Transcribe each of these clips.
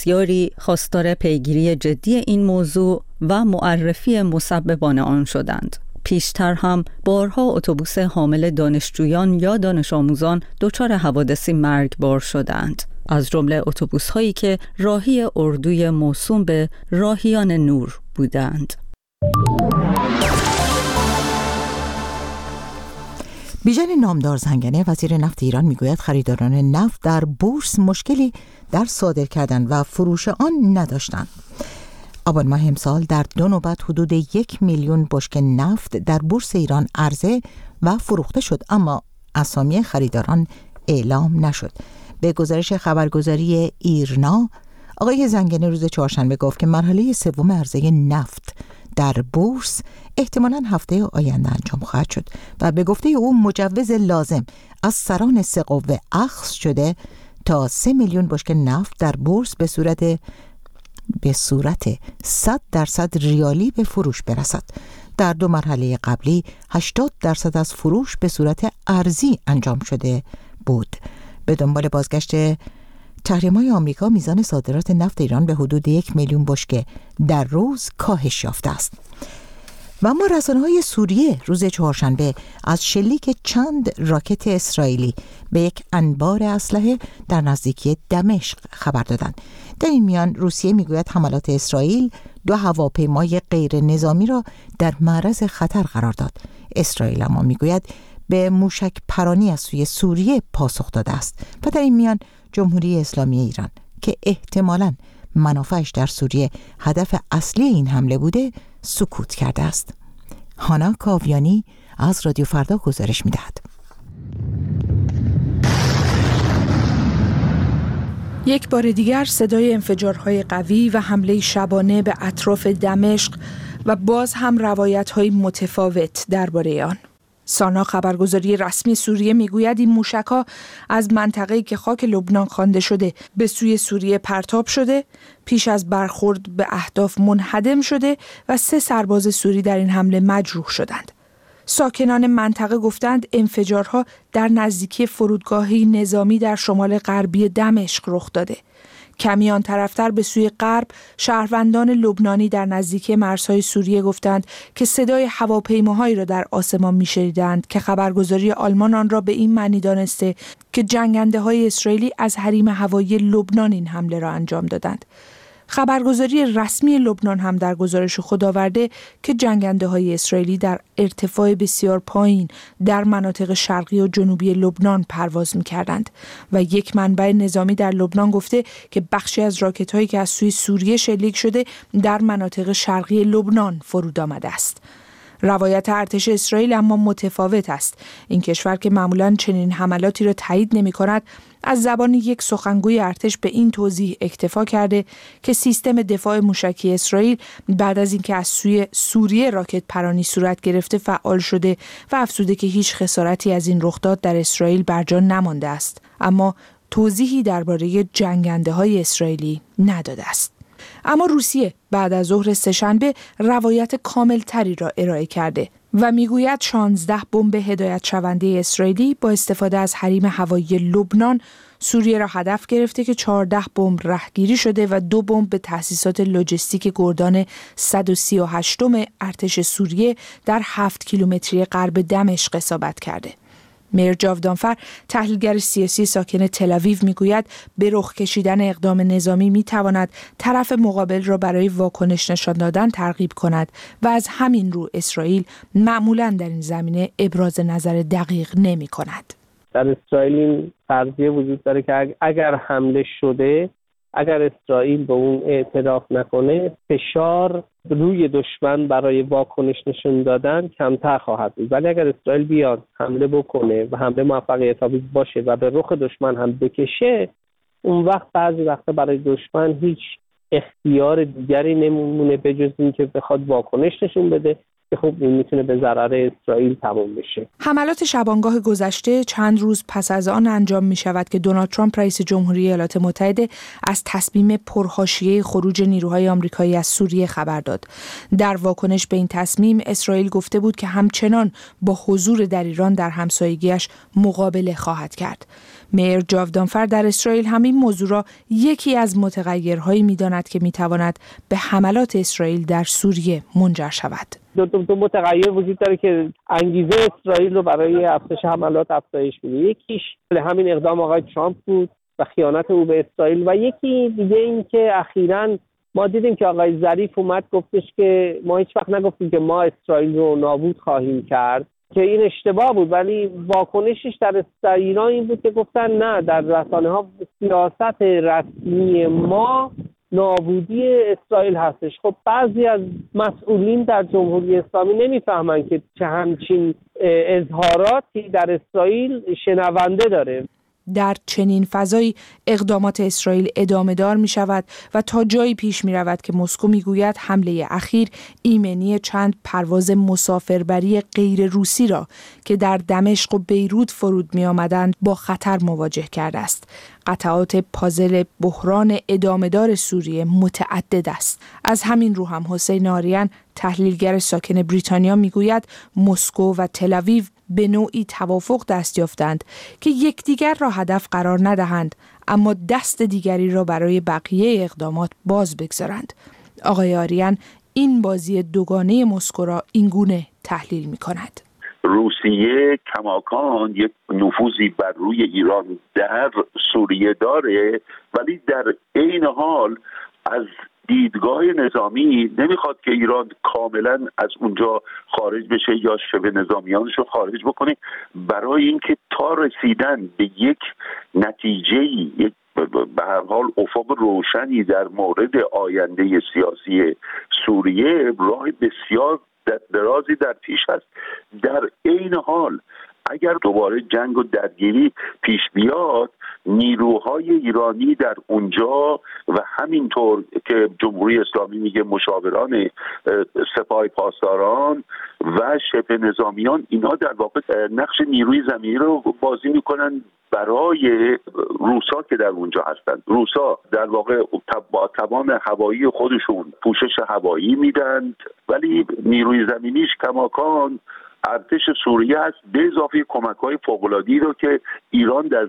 بسیاری خواستار پیگیری جدی این موضوع و معرفی مسببان آن شدند. پیشتر هم بارها اتوبوس حامل دانشجویان یا دانش آموزان دچار حوادثی مرگبار شدند، از جمله اتوبوس‌هایی که راهی اردوی موسوم به راهیان نور بودند. بیژن نامدار زنگنه وزیر نفت ایران میگوید خریداران نفت در بورس مشکلی در صادر کردن و فروش آن نداشتند. آبان ماه امسال در 2 نوبت حدود 1 میلیون بشکه نفت در بورس ایران عرضه و فروخته شد، اما اسامی خریداران اعلام نشد. به گزارش خبرگزاری ایرنا، آقای زنگنه روز چهارشنبه گفت که مرحله سوم عرضه نفت در بورس احتمالاً هفته آینده انجام خواهد شد و به گفته او مجوز لازم از سران 3 قوه اخذ شده تا 3 میلیون بشکه نفت در بورس به صورت 100% ریالی به فروش برسد. در 2 مرحله قبلی 80% از فروش به صورت ارزی انجام شده بود. به دنبال بازگشت تحریم‌های آمریکا میزان صادرات نفت ایران به حدود 1 میلیون بشکه در روز کاهش یافته است. و اما رسانه‌های سوریه روز چهارشنبه از شلیک چند راکت اسرائیلی به یک انبار اسلحه در نزدیکی دمشق خبر دادند. در این میان روسیه میگوید حملات اسرائیل 2 هواپیمای غیر نظامی را در معرض خطر قرار داد. اسرائیل اما میگوید به موشک پرانی از سوی سوریه پاسخ داده است. و در این میان جمهوری اسلامی ایران که احتمالاً منافعش در سوریه هدف اصلی این حمله بوده سکوت کرده است. هانا کاویانی از رادیو فردا گزارش می‌دهد. یک بار دیگر صدای انفجارهای قوی و حمله شبانه به اطراف دمشق و باز هم روایت‌های متفاوت درباره آن. سانا خبرگزاری رسمی سوریه میگوید این موشک‌ها از منطقه‌ای که خاک لبنان خوانده شده به سوی سوریه پرتاب شده، پیش از برخورد به اهداف منهدم شده و 3 سرباز سوری در این حمله مجروح شدند. ساکنان منطقه گفتند انفجارها در نزدیکی فرودگاهی نظامی در شمال غربی دمشق رخ داده. کمی آن طرفتر به سوی غرب شهروندان لبنانی در نزدیکی مرزهای سوریه گفتند که صدای هواپیماهایی را در آسمان می‌شنیدند که خبرگزاری آلمان آن را به این معنی دانسته که جنگنده‌های اسرائیلی از حریم هوایی لبنان این حمله را انجام دادند. خبرگزاری رسمی لبنان هم در گزارش خود آورده که جنگنده‌های اسرائیلی در ارتفاع بسیار پایین در مناطق شرقی و جنوبی لبنان پرواز می‌کردند و یک منبع نظامی در لبنان گفته که بخشی از راکت‌هایی که از سوی سوریه شلیک شده در مناطق شرقی لبنان فرود آمده است. روایت ارتش اسرائیل اما متفاوت است. این کشور که معمولاً چنین حملاتی را تایید نمی‌کند، از زبان یک سخنگوی ارتش به این توضیح اکتفا کرده که سیستم دفاع موشکی اسرائیل بعد از اینکه از سوی سوریه راکت پرانی صورت گرفته فعال شده و افزوده که هیچ خسارتی از این رخداد در اسرائیل برجا نمانده است، اما توضیحی درباره جنگنده‌های اسرائیلی نداده است. اما روسیه بعد از ظهر سه‌شنبه روایت کاملتری را ارائه کرده و میگوید 16 بمب هدایت شونده اسرائیلی با استفاده از حریم هوایی لبنان سوریه را هدف گرفته که 14 بمب رهگیری شده و 2 بمب به تأسیسات لوجستیک گردان 138م ارتش سوریه در 7 کیلومتری غرب دمشق اصابت کرده. میر جاودانفر تحلیلگر سیاسی ساکن تل‌آویو میگوید به رخ کشیدن اقدام نظامی میتواند طرف مقابل را برای واکنش نشان دادن ترغیب کند و از همین رو اسرائیل معمولاً در این زمینه ابراز نظر دقیق نمی کند. در اسرائیل این فرضیه وجود داره که اگر حمله شده، اگر اسرائیل به اون اعتراف نکنه، فشار روی دشمن برای واکنش نشون دادن کمتر خواهد بود. ولی اگر اسرائیل بیاد حمله بکنه و حمله موفقیت آمیز باشه و به رخ دشمن هم بکشه، اون وقت بعضی وقتا برای دشمن هیچ اختیار دیگری نمونه به جز این که بخواد واکنش نشون بده که خب این میتونه به ضرر اسرائیل تموم بشه. حملات شبانگاه گذشته چند روز پس از آن انجام می شود که دونالد ترامپ رئیس جمهوری ایالات متحده از تصمیم پرحاشیه خروج نیروهای آمریکایی از سوریه خبر داد. در واکنش به این تصمیم اسرائیل گفته بود که همچنان با حضور در ایران در همسایگیش مقابله خواهد کرد. میر جاودانفر در اسرائیل همین موضوع را یکی از متغیرهایی می‌داند که می‌تواند به حملات اسرائیل در سوریه منجر شود. دو متغیر وجود داره که انگیزه اسرائیل رو برای افزایش حملات افزایش میده. یکیش همین اقدام آقای ترامپ بود و خیانت او به اسرائیل، و یکی دیگه این که اخیراً ما دیدیم که آقای ظریف اومد گفتش که ما هیچ وقت نگفتیم که ما اسرائیل رو نابود خواهیم کرد، که این اشتباه بود، ولی واکنشش در ایران این بود که گفتن نه، در رسانه‌ها سیاست رسمی ما نابودی اسرائیل هستش. خب بعضی از مسئولین در جمهوری اسلامی نمیفهمن که چه همچین اظهاراتی در اسرائیل شنونده داره. در چنین فضایی اقدامات اسرائیل ادامه دار می شود و تا جایی پیش می رود که مسکو می گوید حمله اخیر ایمنی چند پرواز مسافربری غیر روسی را که در دمشق و بیروت فرود می آمدند با خطر مواجه کرده است. قطعات پازل بحران ادامه دار سوریه متعدد است. از همین رو هم حسین آریان تحلیلگر ساکن بریتانیا می گوید مسکو و تل‌آویو به نوعی توافق دست یافتند که یکدیگر را هدف قرار ندهند، اما دست دیگری را برای بقیه اقدامات باز بگذارند. آقای آریان این بازی دوگانه مسکو را اینگونه تحلیل می کند. روسیه کماکان یک نفوذی بر روی ایران در سوریه داره، ولی در عین حال از دیدگاه نظامی نمیخواد که ایران کاملا از اونجا خارج بشه یا شبه نظامیانش رو خارج بکنه، برای اینکه تا رسیدن به یک نتیجه‌ای، یک به هر حال افق روشنی در مورد آینده سیاسی سوریه راه بسیار درازی در پیش است. در عین حال اگر دوباره جنگ و درگیری پیش بیاد، نیروهای ایرانی در اونجا و همینطور که جمهوری اسلامی میگه مشاوران سپاه پاسداران و شبه نظامیان، اینا در واقع نقش نیروی زمینی رو بازی میکنن برای روسا که در اونجا هستند. روسا در واقع با توان هوایی خودشون پوشش هوایی میدن، ولی نیروی زمینیش کماکان ارتش سوریه هست، به اضافه کمک‌های فوق‌العاده‌ای رو که ایران در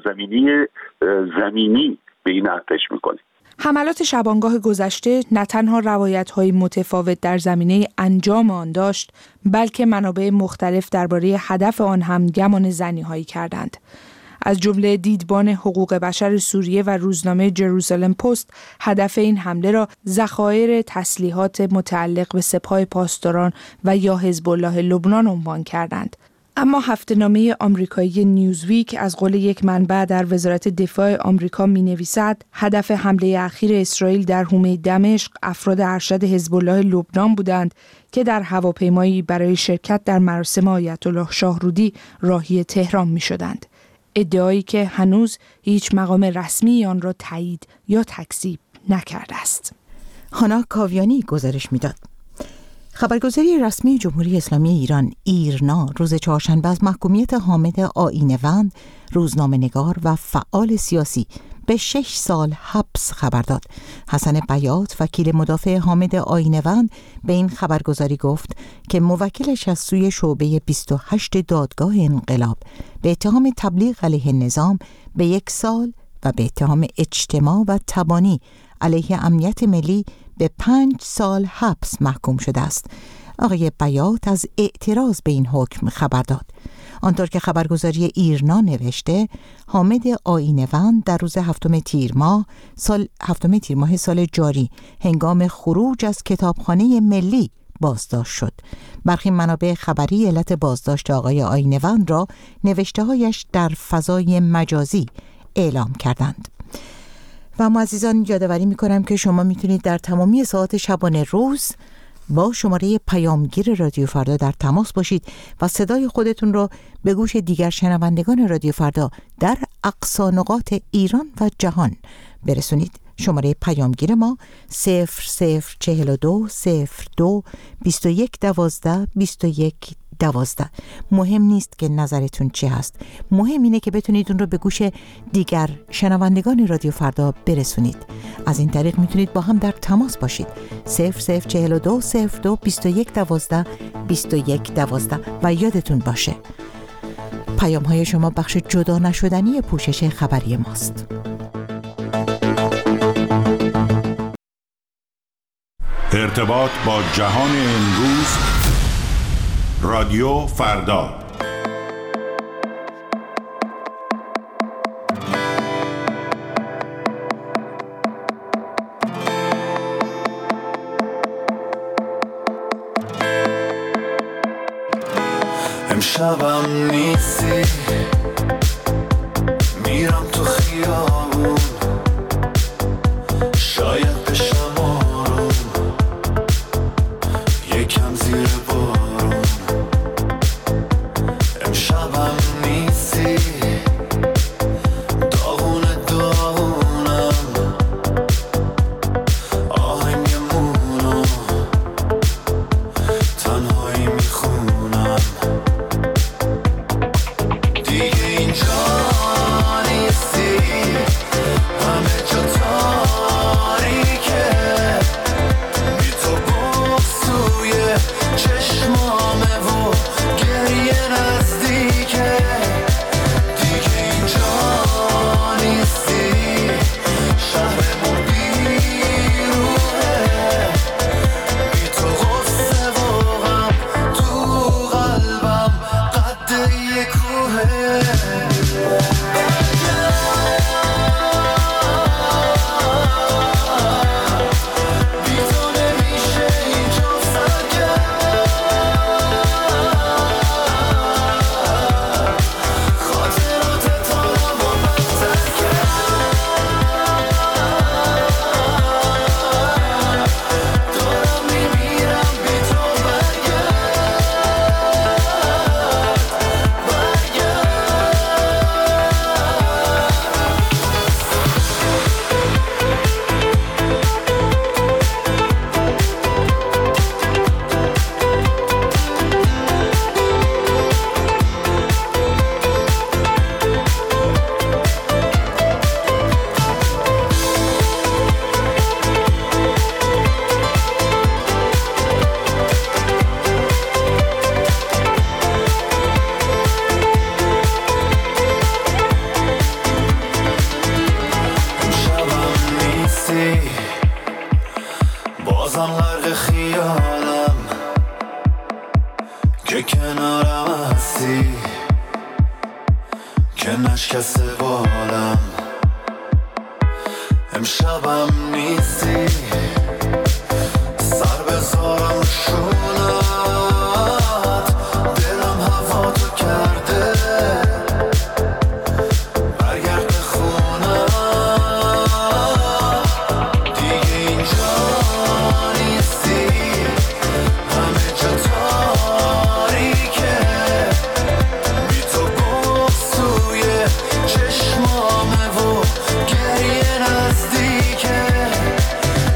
زمینی به این ارتش میکنه. حملات شبانگاه گذشته نه تنها روایت‌های متفاوت در زمینه انجام آن داشت، بلکه منابع مختلف درباره هدف آن هم گمان زنی‌هایی کردند. از جمله دیدبان حقوق بشر سوریه و روزنامه جروزالم پست هدف این حمله را ذخایر تسلیحات متعلق به سپاه پاسداران و یا حزب الله لبنان عنوان کردند. اما هفته‌نامه آمریکایی نیوزویک از قول یک منبع در وزارت دفاع آمریکا می‌نویسد هدف حمله اخیر اسرائیل در حومه دمشق افراد ارشد حزب الله لبنان بودند که در هواپیمایی برای شرکت در مراسم آیت الله شاهرودی راهی تهران می‌شدند. ادعایی که هنوز هیچ مقام رسمی آن را تایید یا تکذیب نکرده است. هانا کاویانی گزارش می‌داد. خبرگزاری رسمی جمهوری اسلامی ایران ایرنا روز چهارشنبه از محکومیت حامد آیین‌وند، روزنامه‌نگار و فعال سیاسی به 6 سال حبس خبر داد. حسن بیات، وکیل مدافع حامد آیین‌وند، به این خبرگزاری گفت که موکلش از سوی شعبه 28 دادگاه انقلاب به اتهام تبلیغ علیه نظام به 1 سال و به اتهام اجتماع و تبانی علیه امنیت ملی به 5 سال حبس محکوم شده است. آقای بیات از اعتراض به این حکم خبر داد. آنطور که خبرگزاری ایرنا نوشته، حامد آیین‌وند در روز 7 تیر ماه سال جاری هنگام خروج از کتابخانه ملی بازداشت شد. برخی منابع خبری علت بازداشت آقای آیین‌وند را نوشته‌هایش در فضای مجازی اعلام کردند. و ما عزیزان یادآوری می‌کنم که شما میتونید در تمامی ساعات شبانه روز با شماره پیامگیر رادیو فردا در تماس باشید و صدای خودتون رو به گوش دیگر شنوندگان رادیو فردا در اقصا نقاط ایران و جهان برسونید. شماره پیامگیر ما 0042 02 21 12 21 12. مهم نیست که نظرتون چی هست، مهم اینه که بتونید اون رو به گوش دیگر شنوندگان رادیو فردا برسونید. از این طریق میتونید با هم در تماس باشید. 0042 02 21 12 21 12. و یادتون باشه پیام های شما بخش جدا نشدنی پوشش خبری ماست. ارتباط با جهان امروز، رادیو فردا. امشبم نیستی، میرم تو خیابون، شاید بشم آروم، یکم زیر بارون. امشبم نیستی، داغونم، آهنگمونو تنهایی میخونم. دیگه اینجا نیستی، همه جا تاریکه، بی تو بغض توی چشمامه و گریه نزدیکه. دیگه اینجا نیستی، شهرمون بیروحه، بی تو غصه و غم تو قلبم قد یه کوهه. بی تو نمیشه اینجا سرگرد، خاطرات تارم و بدتر کرد. دارم میمیرم بی تو، امشبم نیستی، بازم غرق خیالم که کنارم هستی، که نشکسته بالم. امشبم نیستی، سر بذارم رو شونت، دلم هوا تو کرده، برگرد به خونم. دیگه اینجا نیستی، همه جا تاریکه، بی تو بغض توی چشمامه و گریه نزدیکه.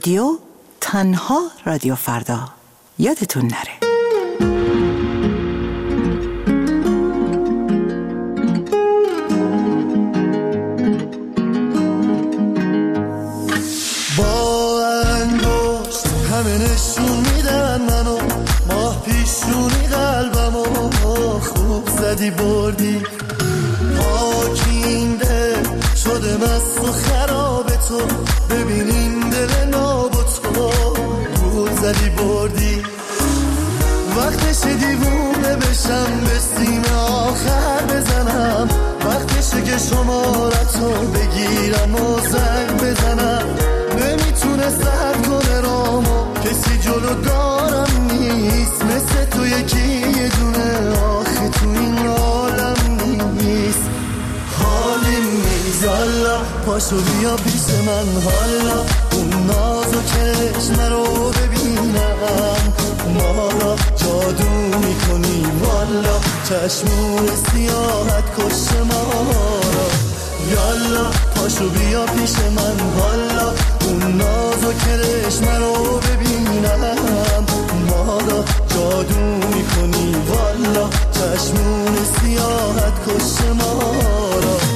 رادیو تنها رادیو فردا یادتون نره. با انگشت همه نشون میدن منو، ماه پیشونی قلبمو خوب زدی بردی، پاکینده شده مست و خراب تو، ببین این دل نابو تو گول زدی بردی، وقتش دیوونه بشم به سینه آخر بزنم، وقتشه که شمارتو بگیرم و زنگ بزنم، نمیتونه سرد کنه رامو کسی جلو دارم نیست، مثل تو یکی یه دونه آخه تو این عالم نیست، حالیم نیست. حالا پاشو بیا پیش من، حالا اون ناز و چشم رو ببینم، ما را جادو میکنی والا، چشمون سیاحت کش ما را، یالا پاشو بیا پیش من، حالا اون ناز و چشم رو ببینم، ما را جادو میکنی والا، چشمون سیاحت کش ما را.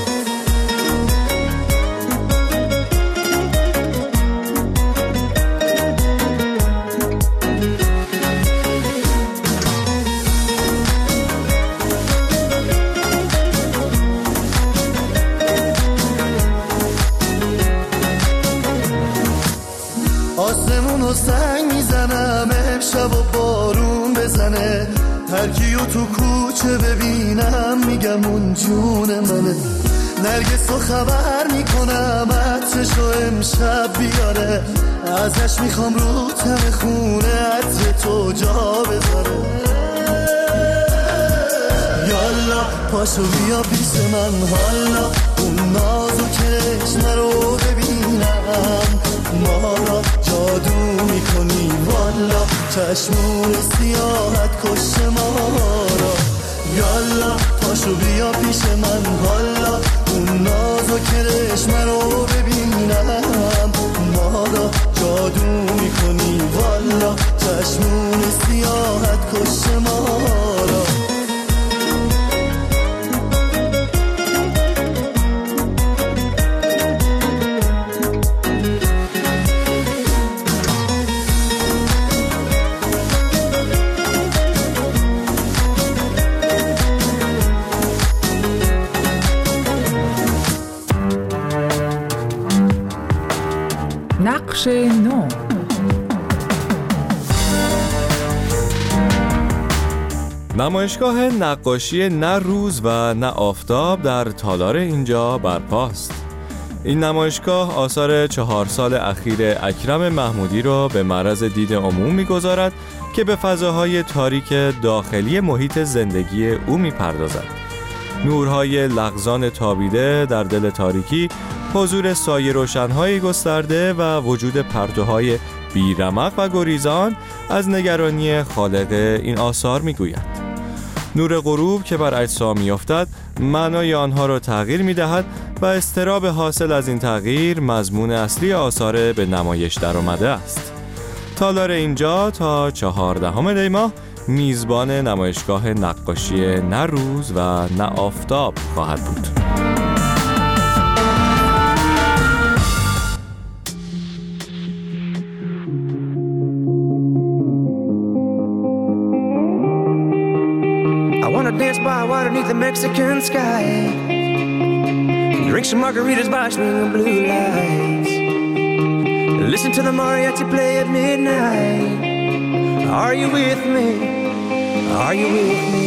آسمونو سنگ میزنم امشب و بارون بزنه، هر کیو تو کوچه ببینم میگم اون جون منه، نرگسو خبر میکنم عطرشو امشب بیاره، ازش میخوام رو تن خونه عطر تو جا بذاره، یالا پاشو بیا پیش من، حالا اون ناز و چشم رو ببینم، ما را جادو میکنی والا، چشمون سیاحت کش ما را، یالا پاشو بیا پیش من، حالا اون ناز و چشم رو ببینم، ما را جادو میکنی والا، چشمون سیاحت کش ما را. نقش نو. نمایشگاه نقاشی نه روز و نه آفتاب در تالار اینجا برپاست. این نمایشگاه آثار 4 سال اخیر اکرم محمودی را به معرض دید عموم می‌گذارد که به فضاهای تاریک داخلی محیط زندگی او می‌پردازد. نورهای لغزان تابیده در دل تاریکی، حضور سایه روشن‌های گسترده و وجود پرتوهای بیرمق و گریزان از نگرانی خالق این آثار می‌گوید. نور غروب که بر اجسام می‌افتد معنای آنها را تغییر می‌دهد و اضطراب حاصل از این تغییر مضمون اصلی آثار به نمایش درآمده است. تالار اینجا تا 14 دی ماه میزبان نمایشگاه نقاشی نه روز و نه آفتاب خواهد بود. I wanna dance by water beneath the Mexican sky, drink some margaritas by swinging blue lights, listen to the mariachi play at midnight. Are you with me? Are you with me?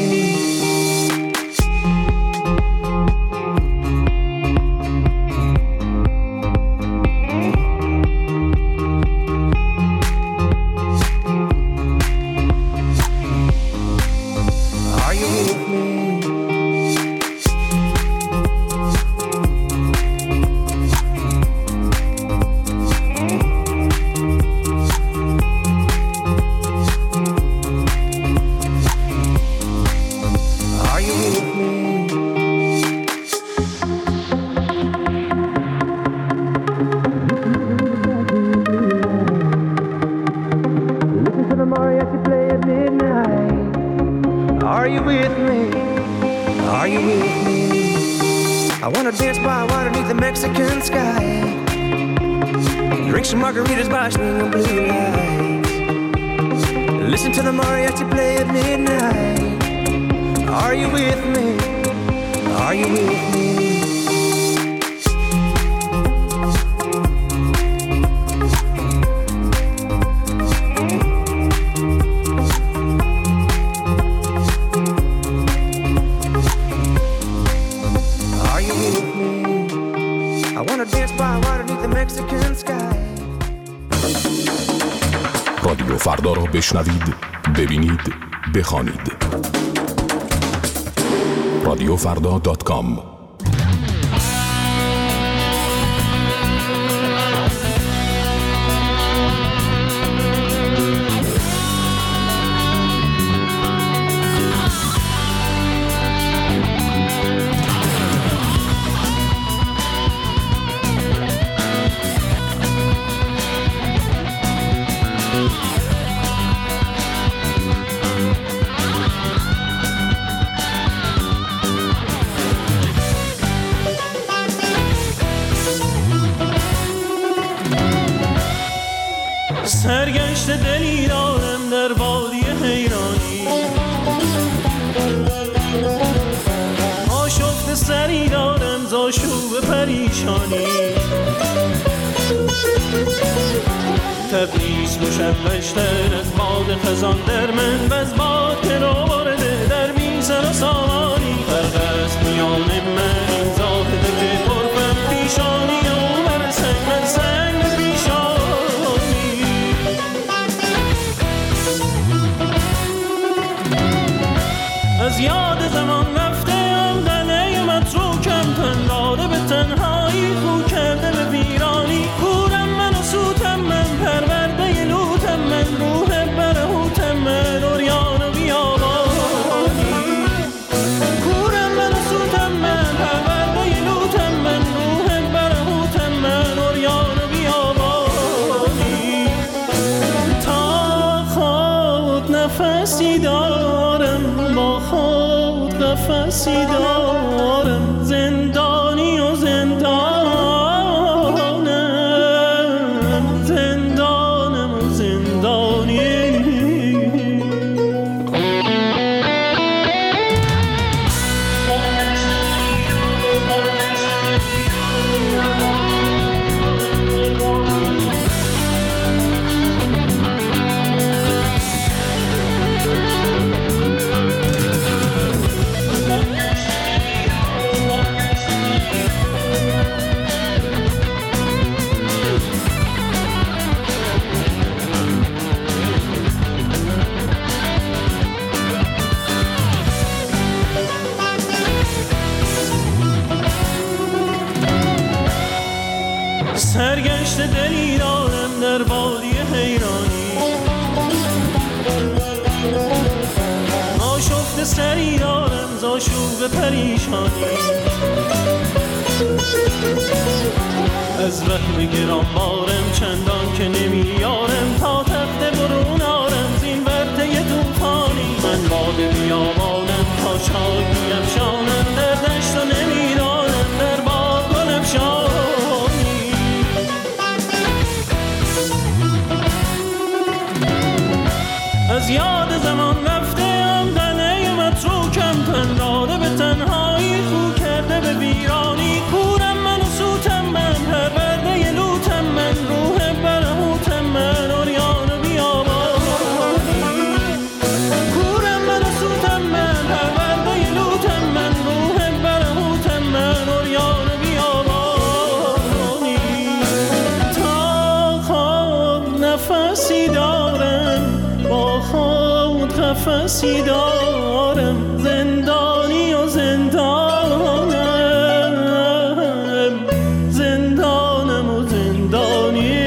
Are you with me? I wanna dance by water beneath the Mexican sky. Drink some margaritas by swinging blue lights. Listen to the mariachi play at midnight. Are you with me? Are you with me? رادیو فردا را بشنوید، ببینید، بخوانید. رادیوفردا.com سرگشت دلی دارم در وادی حیرانی، آشفت سری دارم ز آشوب پریشانی. تبریز مشوش‌تر از باد خزان در من و از باد که رو وارده در میزن و سامانی. فرق است میان من این زاهد که پرفم پیشانی و من سنگ از یاد زمان رفته ام دله متروکم، تن داده به تنهایی، خو کرده به ویرانی. کورم من و سوتم من، پرورده لوتم من، روح برهوتم من، اوریان و بیابانی. کورم من و سوتم من، پرورده لوتم من، روح برهوتم من، اوریان و بیابانی. تا خود نفسی دارم، با خود قفسی دارم، زندانی و زندانم، زندانم و زندانی. سرگشت دلی دارم در وادی حیرانی، آشفت سری دارم ز آشوب پریشانی. از وهم گرانبارم چندان که نمیارم، تا تخت برون آرم زین ورطه طوفانی. من باد بیابانم تا شاک بیفشانم، در دشت و نمیدانم در باغ گل افشانی. از یاد زمان رفته ام دله متروکم، تن داده به تنهایی، خو کرده به ویرانی. کورم من و سوتم من، پرورده لوتم من، روح برهوتم من، اوریان و بیابانی. کورم من و سوتم من، پرورده لوتم من، روح برهوتم من، اوریان و بیابانی. تا خود نفسی دارم، با خود قفسی دارم، زندانی و زندانم، زندانم و زندانی.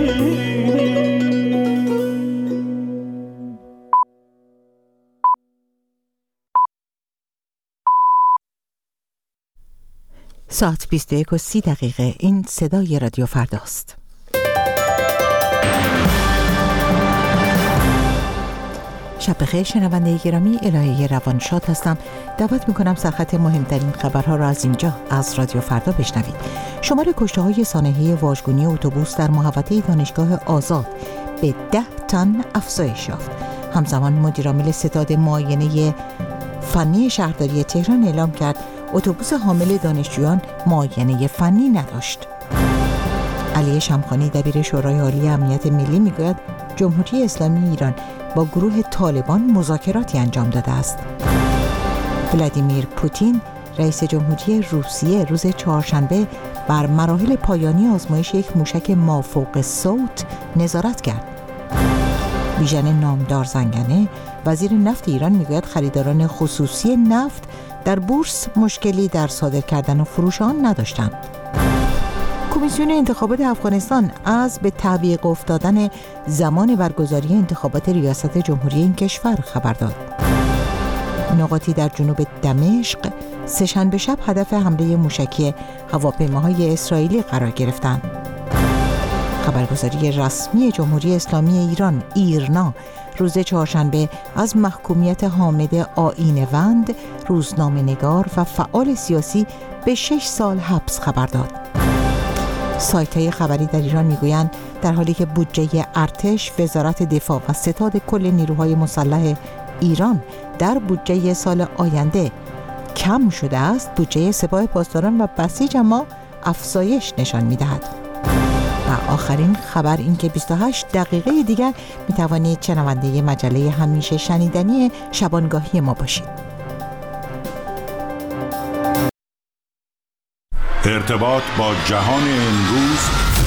ساعت 21:30 این صدای رادیو فرداست. شب بخیر شنونده گرامی، الهه روانشاد هستم. دعوت میکنم سرخط مهمترین خبرها را از اینجا از رادیو فردا بشنوید. شمار کشته‌های سانحه واژگونی اتوبوس در محوطه دانشگاه آزاد به 10 تن افزایش یافت. همزمان مدیرعامل ستاد معاینه فنی شهرداری تهران اعلام کرد اتوبوس حامل دانشجویان معاینه فنی نداشت. علی شمخانی دبیر شورای عالی امنیت ملی میگوید جمهوری اسلامی ایران با گروه طالبان مذاکراتی انجام داده است. ولادیمیر پوتین رئیس جمهوری روسیه روز چهارشنبه بر مراحل پایانی آزمایش یک موشک مافوق صوت نظارت کرد. بیژن نامدار زنگنه وزیر نفت ایران میگوید خریداران خصوصی نفت در بورس مشکلی در صادر کردن و فروش آن نداشتند. کمیسیون انتخابات افغانستان از به تعویق افتادن زمان برگزاری انتخابات ریاست جمهوری این کشور خبر داد. نقاطی در جنوب دمشق سه‌شنبه شب هدف حمله موشکی هواپیماهای اسرائیلی قرار گرفتند. خبرگزاری رسمی جمهوری اسلامی ایران ایرنا روز چهارشنبه از محکومیت حامد آیین‌وند، روزنامه‌نگار و فعال سیاسی به 6 سال حبس خبر داد. سایت‌های خبری در ایران میگویند در حالی که بودجه ارتش، وزارت دفاع و ستاد کل نیروهای مسلح ایران در بودجه سال آینده کم شده است، بودجه سپاه پاسداران و بسیج اما افزایش نشان می‌دهد. و آخرین خبر این که 28 دقیقه دیگر می‌توانید شنونده مجله همیشه شنیدنی شبانگاهی ما باشید. ارتباط با جهان امروز،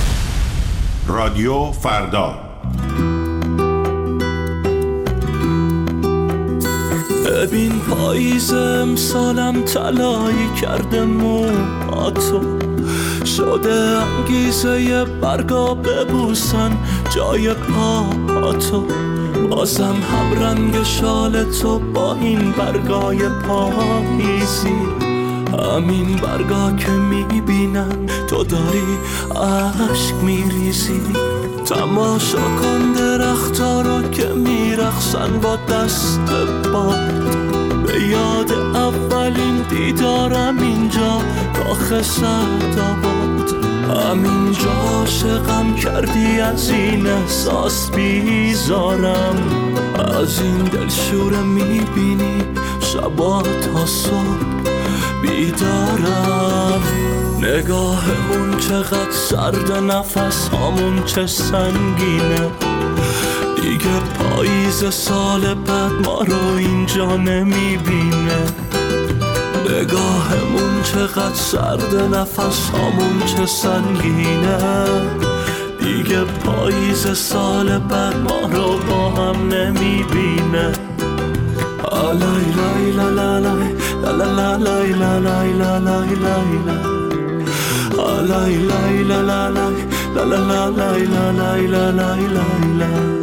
رادیو فردا. ببین پاییز امسالم طلایی کرده موهاتو، شده انگیزه برگا ببوسن جای پاهاتو، بازم هم رنگ شال تو با این برگای پاییزی، همین برگا که میبینن تو داری عشق میریزی. تماشا کن درختا رو که میرقصن با دست باد، به یاد اولین دیدارم اینجا کاخ سعدآباد. همینجا عاشقم کردی، از این احساس بیزارم، از این دلشوره میبینی شبا تا صبح بیدارم. نگاهمون چقدر سرد، نفس هامون چه سنگینه، دیگه پاییز سال بعد ما رو اینجا نمیبینه. نگاهمون چقدر سرد، نفس هامون چه سنگینه، دیگه پاییز سال بعد ما رو با هم نمیبینه. لای لای لا لا لای لا لا لای لا لای لا لای لای لای لا لا لای لا لا لای لا لای لا لای لای.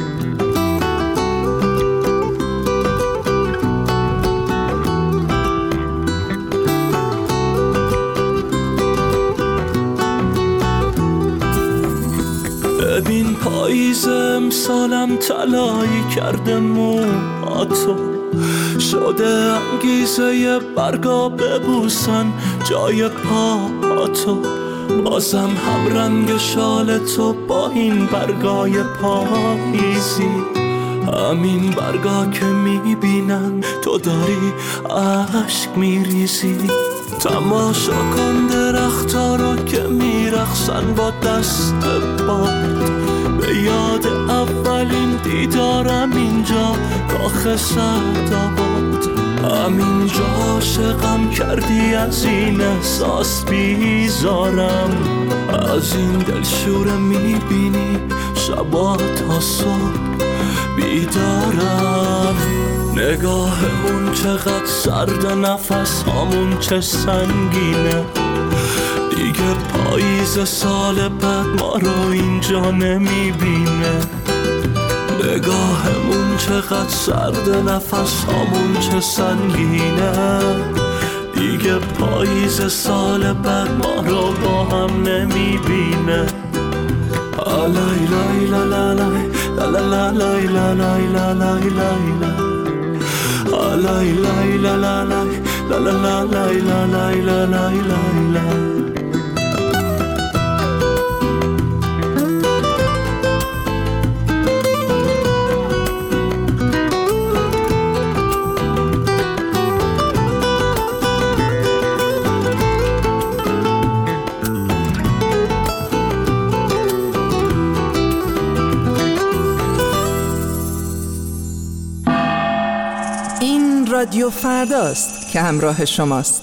ببین پاییز امسالم طلایی کرده موهاتو، شده انگیزه برگا ببوسن جای پاهاتو، بازم هم رنگ شال تو با این برگای پاییزی، همین برگا که میبینن تو داری عشق میریزی. تماشا کن درختا رو که میرقصن با دست باد، به یاد اولین دیدارم اینجا کاخ سعدآباد. همینجا عاشقم کردی، از این احساس بیزارم، از این دلشوره میبینی شبا تا صبح بیدارم. نگاهمون چقدر سرد، نفس هامون چه سنگینه، دیگه پاییز سال بعد ما رو اینجا نمیبینه. نگاهمون چقدر سرد، نفس هامون چه سنگینه، دیگه پاییز سال بعد ما رو با هم نمیبینه. لای لای لا لا لای La la la la la la la la la la. Ah la la la la la la la la la la la la la. رادیو فرداست که همراه شماست.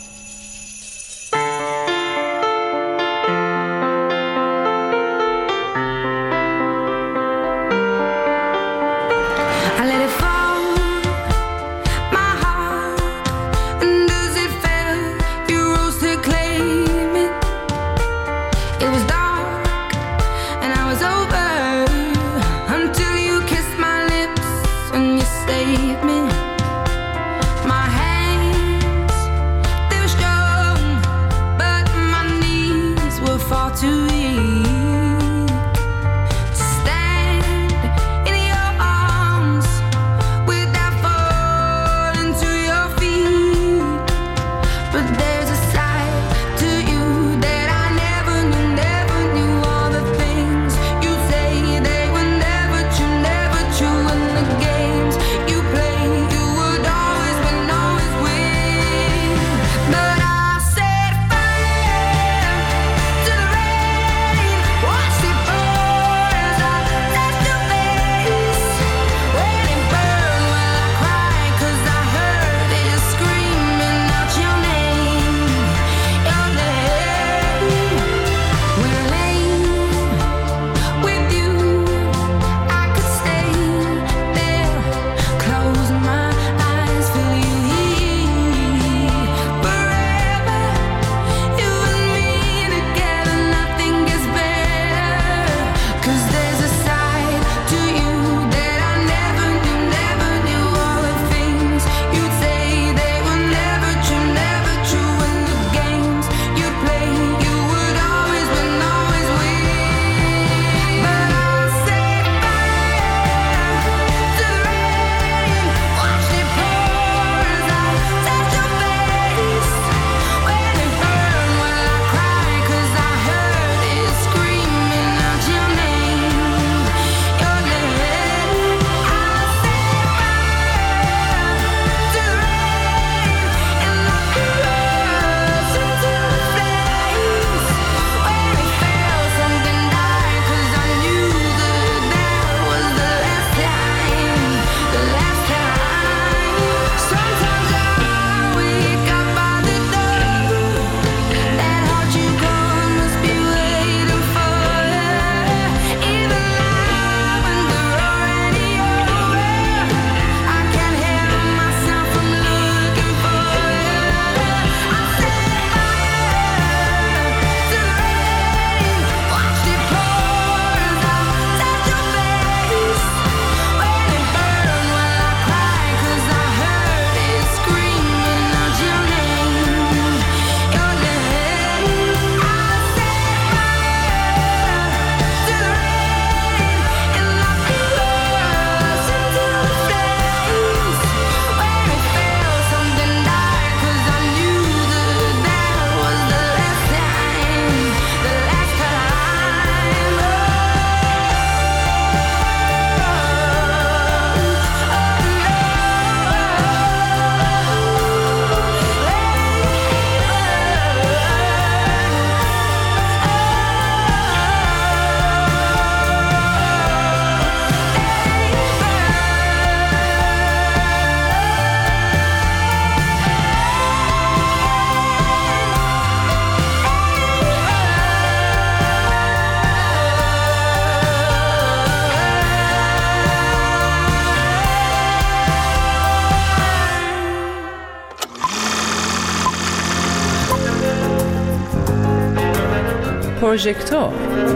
پروژکتور.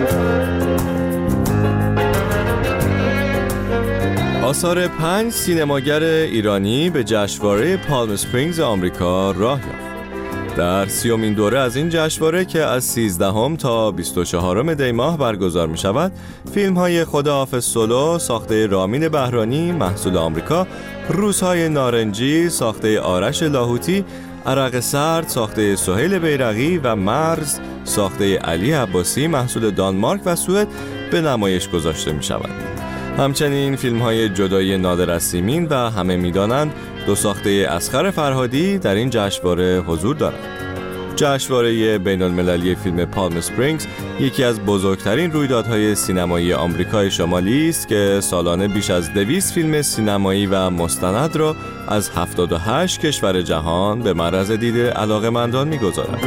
آثار 5 سینماگر ایرانی به جشنواره پالم اسپرینگز آمریکا راه یافت. در 30مین دوره از این جشنواره که از 13 تا 24 دی ماه برگزار می شود، فیلم های خداحافظ سولو ساخته رامین بهرانی محصول آمریکا، روزهای نارنجی ساخته آرش لاهوتی، عرق سرد ساخته سهیل بیرقی و مرز ساخته علی عباسی محصول دانمارک و سوئد به نمایش گذاشته می شود. همچنین فیلم های جدایی نادر از سیمین و همه میدانند دو ساخته اصغر فرهادی در این جشنواره حضور دارند. جشنواره بین المللی فیلم پالم اسپرینگز یکی از بزرگترین رویدادهای سینمایی آمریکای شمالی است که سالانه بیش از 200 فیلم سینمایی و مستند را از 78 کشور جهان به معرض دید علاقه‌مندان می‌گذارد.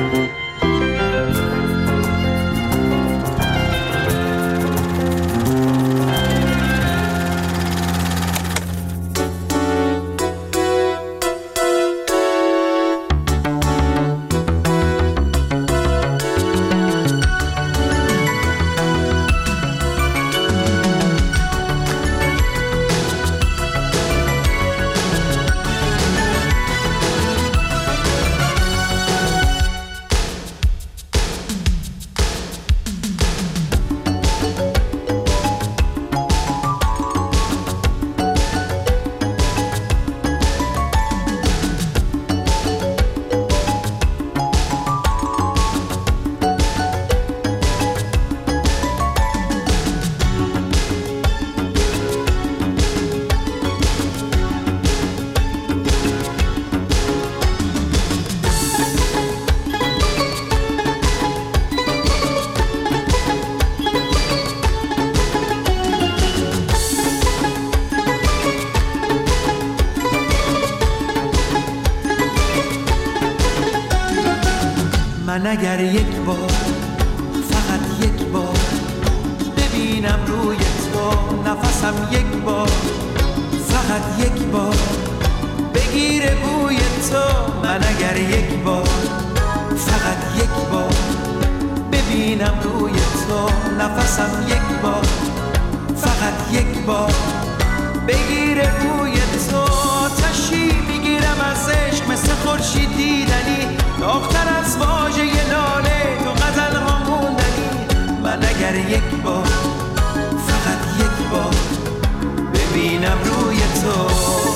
من اگر یک بار فقط یک بار ببینم روی تو نفسم، یک بار فقط یک بار بگیره بوی تو، من اگر یک بار فقط یک بار ببینم روی تو نفسم، یک بار فقط یک بار بگیره بوی تو، تشی میگیرم از عشق مثل خورشید دیدنی، داغ‌تر از واژه لاله تو غزل ها موندنی، من اگر یک بار فقط یک بار ببینم روی تو.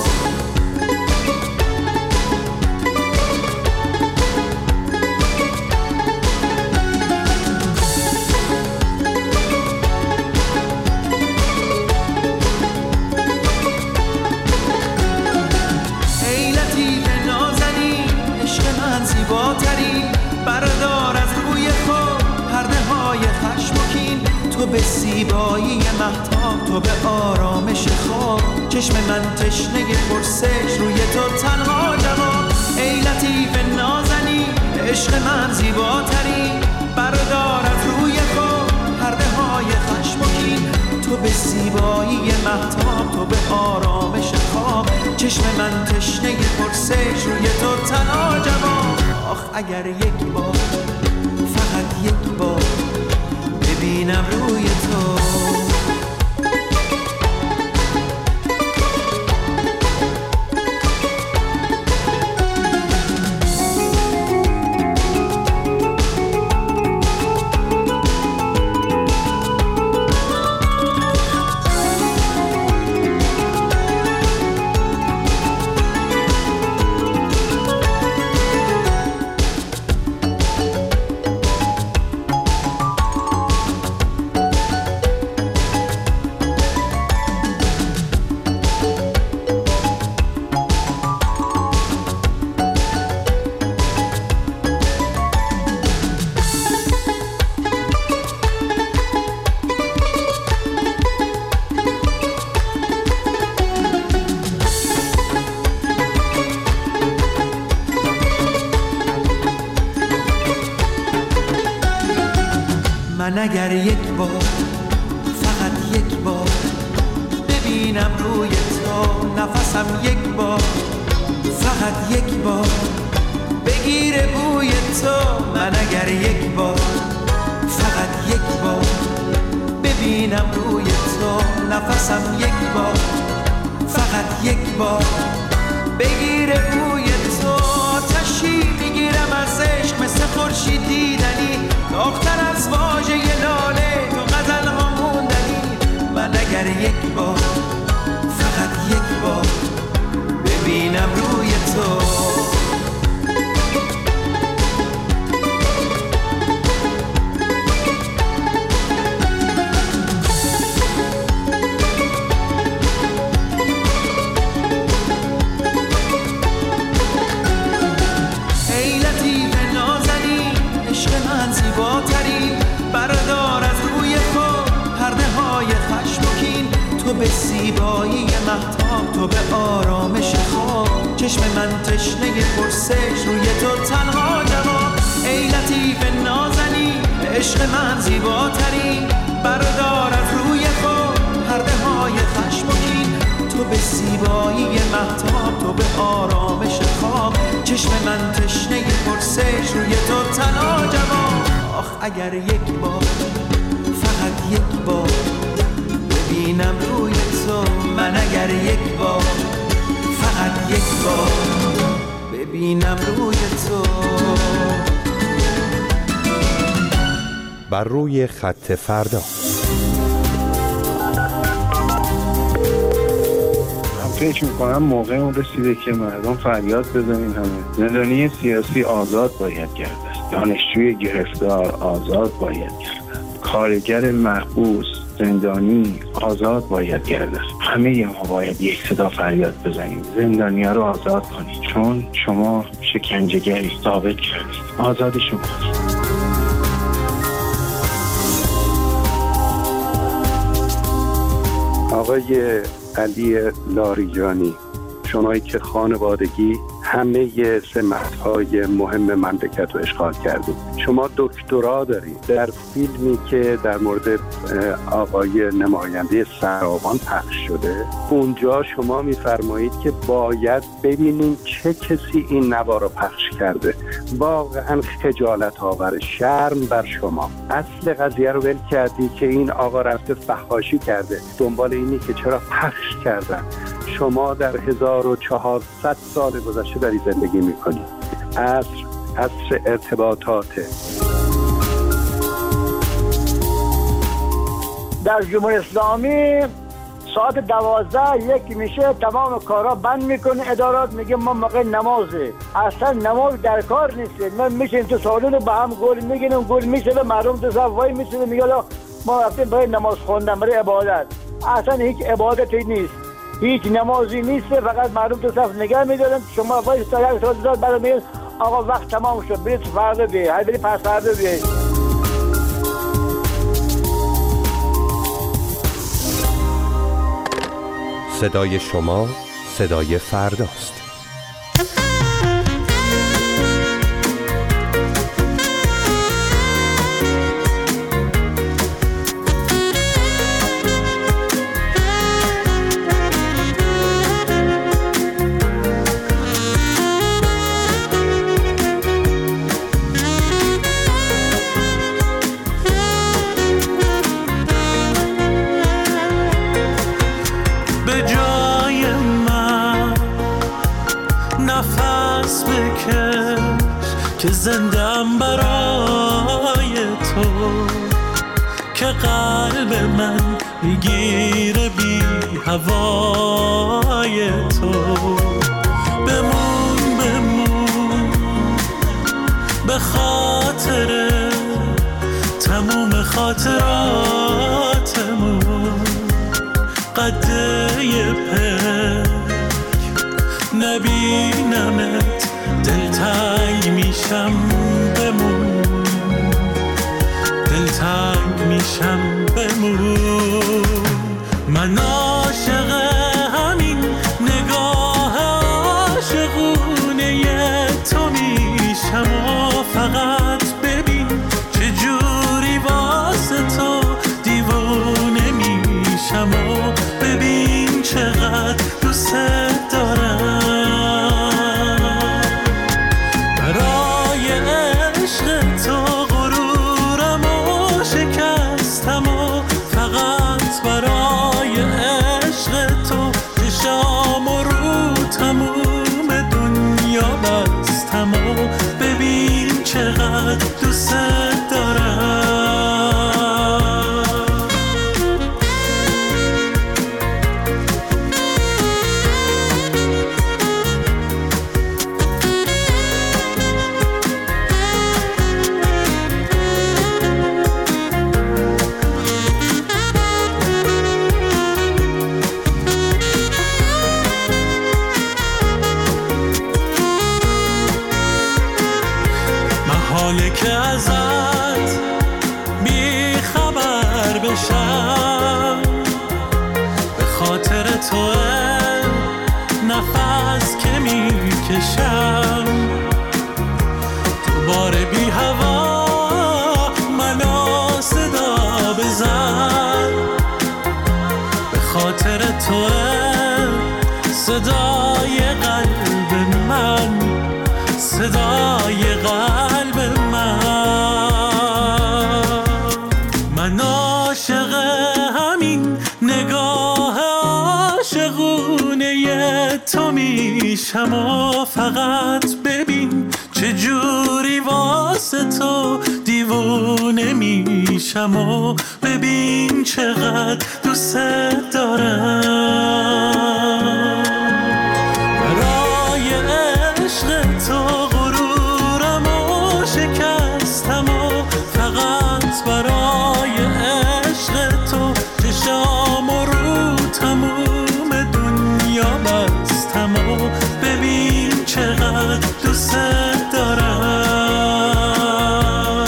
بردار از روی خود پرده های خشم و کین، تو به زیبایی مهتاب، تو به آرامش خواب، چشم من تشنه پرسش روی تو تنها جواب، ای لطیف نازنی عشق من زیباترین، بردار از روی خود پرده های خشم و کین، تو به زیبایی مهتاب، تو به آرامش خواب، چشم من تشنه پرسش روی تو تنها جواب، آخ اگر یک بار فقط یک بار ببینم روی تو. من اگر یک بار فقط یک بار ببینم روی تو نفسم، یک بار فقط یک بار بگیره بوی تو، من اگر یک بار فقط یک بار ببینم روی تو نفسم، یک بار فقط یک بار بگیره بوی تو، تشی میگیرم از عشق مثل خورشید دیدنی، دختر از واژه لاله تو غزل ها موندنی. من اگر یک بار، فقط یک بار ببینم روی تو، به زیبایی مهتاب، تو به آرامش خواب، چشم من تشنه پرسش روی تو تنها جواب. ای لطیف نازنی به عشق من زیباترین، بردار از روی خود پرده های خشم و کین. تو به زیبایی مهتاب، تو به آرامش خواب، چشم من تشنه پرسش روی تو تنها جواب. آخ اگر یک بار، فقط یک بار ببینم روی تو، من اگر یک بار، فقط یک بار ببینم روی تو. بر روی خط فردا. فکر میکنم موقع اون رسیده که مردم فریاد بزنیم همه. زندانی سیاسی آزاد باید گردد، دانشجوی گرفتار آزاد باید گردد، کارگر محبوس زندانی آزاد باید گردد. همه ما باید یک صدا فریاد بزنیم زندانی‌ها رو آزاد کنید، چون شما شکنجهگری ثابت کردید، آزادشون کنید. آقای علی لاریجانی، شمایی که خانوادگی همه سمت‌های مهم مملکت رو اشغال کردید، شما دکترا دارید در فیلمی که در مورد آقای نماینده سرابان پخش شده، اونجا شما می‌فرمایید که باید ببینیم چه کسی این نوا رو پخش کرده. واقعا خجالت آور، شرم بر شما. اصل قضیه رو ول کردی که این آقا رفته فحاشی کرده، دنبال اینی که چرا پخش کردن. شما در 1400 سال گذشته داری زندگی میکنید. عصر ارتباطاته. در جمهوری اسلامی ساعت 12 یک میشه، تمام کارا بند میکنه ادارات، میگه ما موقع نمازه. اصلا نماز در کار نیست. من میشیم تو سالن با هم گل میگیم، گل میشه، مردم تو صف وای میشه، میگه ما رفتیم برای نماز خوندن، برای عبادت. اصلا هیچ عبادتی نیست، هیچ نمازی نیست، فقط مردم تو صف نگه میدارن. شما وای تا یک ساعت بعد میگید آقا وقت تمام شد، برید فردا بیایید، هی برید پس فردا بیایید. صدای شما صدای فرداست. که زندم برای تو، که قلب من میگیره بی هوای تو. بمون به خاطر تموم خاطراتمون، قده پک نبینمت دلتنگ میشم. بمون دلتنگ میشم، بمون. من عاشق همین نگاه عاشقونه تو میشم و فقط ببین چجوری واسه تو دیوونه میشم و ببین چقدر دوست دارم. فقط چقدر دوست دارم. محاله که ازت بی خبر بشم، به خاطر تو نفس که میکشم. دوباره بی هوا منو صدا بزن، به خاطر تو صدای قلب من، صدای قلب من عاشق همین نگاه عاشقونه تو میشم و فقط ببین چجوری واسه تو دیوونه میشم و ببین چقدر دوست دارم. برای عشق تو غرورم و شکستم و فقط برای عشق تو چشام رو تموم دنیا بستم و ببین چقدر دوست دارم.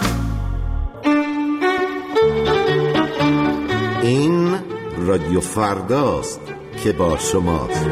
این رادیو فرداست که با شماست.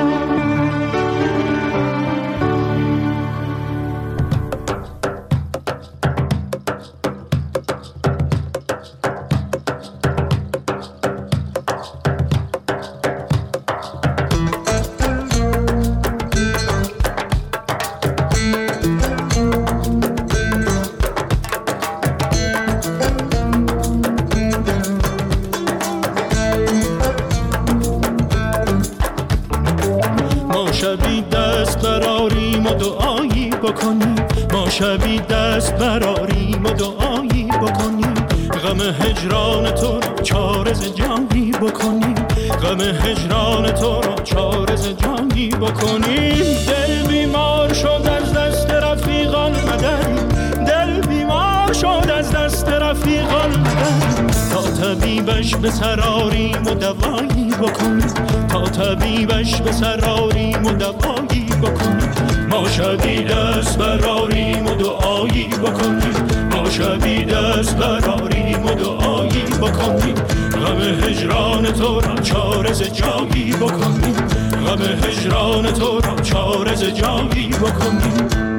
شبی دست براریم و دعایی بکنیم، ما شبی دست براریم و دعایی بکنیم، غم هجران تو را چارز جانی بکنیم، غم هجران تو را چارز جانی بکنیم. دل بیمار شد از دست رفیقان مدد، دل بیمار شد از دست رفیقان مدد، تا طبیبش به سراریم و دوایی بکنیم، تا طبیبش به سراریم و دوایی بکنیم. ما شبی دست براریم و دعایی بکنیم، ما شبی دست براریم و دعایی بکنیم، غم هجران تو را چارز جایی بکنیم، غم هجران تو را چارز جایی بکنیم.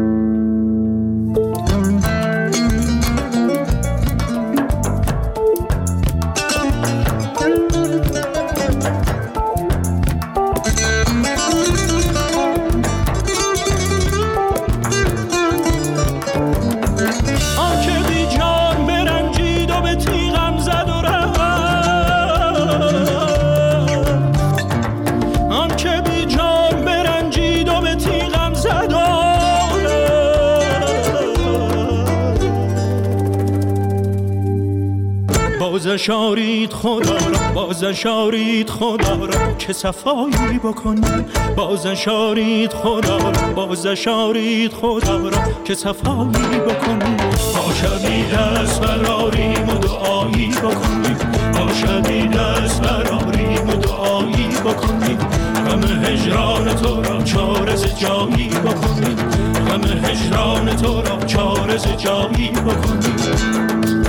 بازشارید خدا را، بازشارید خدا را که صفایی بکنیم، بازشارید خدا را، بازشارید خدا را که صفایی بکنیم. ما شبی دست براریم و دعایی بکنیم، ما شبی دست براریم و دعایی بکنیم، غم هجران تو را چارز جایی بکنیم، غم هجران تو را چارز جایی بکنیم.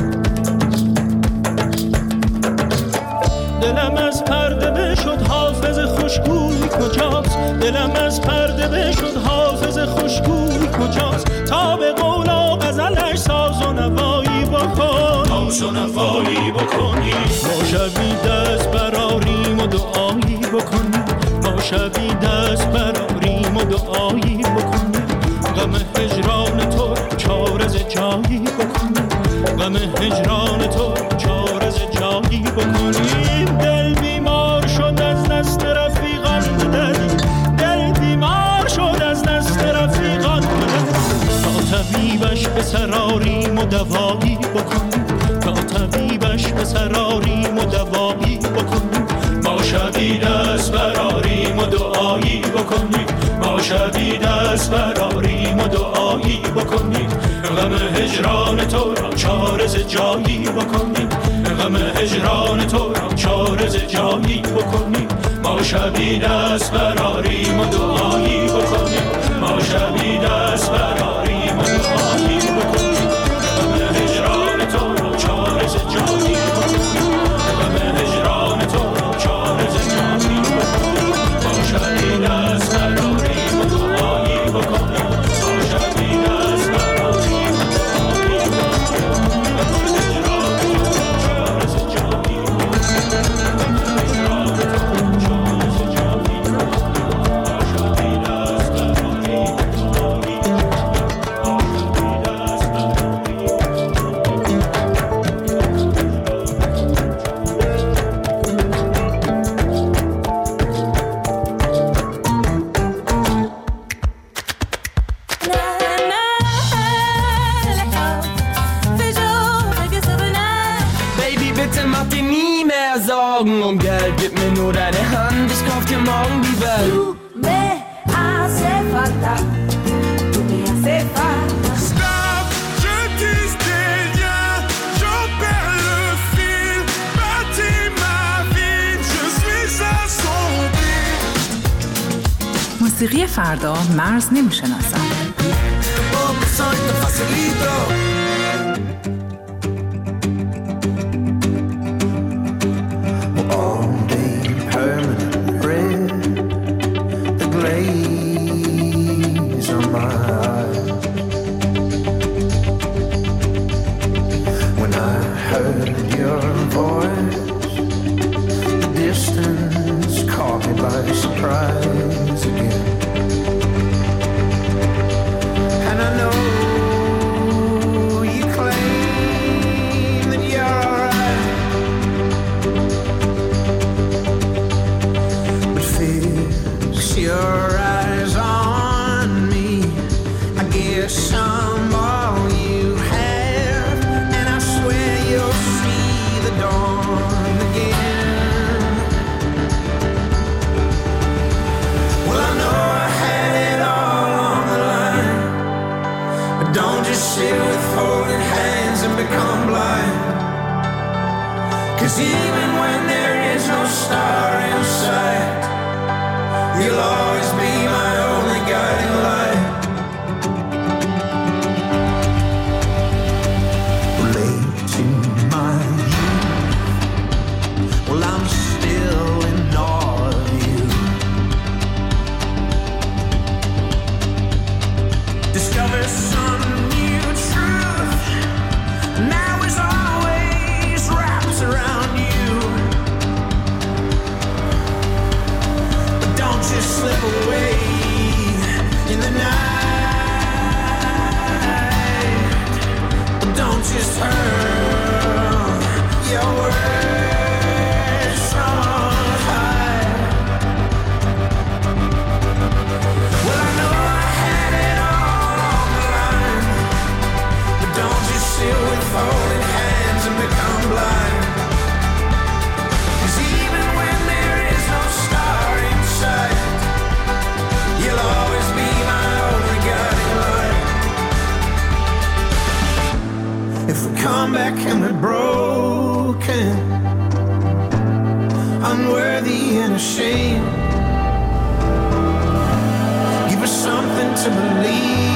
دلم از پرده بشد حافظ خوشگوی کجاست، دلم از پرده بشد حافظ خوشگوی کجاست، تا به قول و غزلش ساز و نوایی بکن، ساز و نوایی بکنی. ما شبی دست براریم و دعایی بکنیم، ما شبی دست براریم و دعایی بکنیم، غم هجران تو چارز جایی بکنیم، غم هجران تو چارز جایی بکنیم. دل بیمار شد از دست رفیقان مدد، دل بیمار شد از دست رفیقان مدد، تا طبیب طبیبش به سراریم و دوایی بکنیم، تا طبیبش به سراریم و دوایی بکنیم. ما شبی دست براریم و دعایی بکنیم، ما شبی دست براریم و دعایی بکنیم. غم هجران تو را چاره ز جایی بکنیم، غم هجران تو را چاره ز جایی بکنیم. ما شبی دست براریم و دعایی بکنیم، ما شبی دست براریم و دعایی بکنیم. غم هجران تو را چاره ز جایی بکنیم، غم هجران تو را چاره ز جایی بکنیم. ما شبی دست براریم و دعایی بکنیم، ما شبی دست براریم و دعایی بکنیم. غم هجران تو را چاره ز جایی Om Geld, gib mir nur deine Hand, ich kauf dir morgen die Welt. Du me hace falta, tu me hace falta. Stop, je tisse des liens, j'en perds le fil. Bâtis ma vie, je suis assombri. موسیقی فردا مرز نمیشناسد. Unworthy and ashamed. Give us something to believe.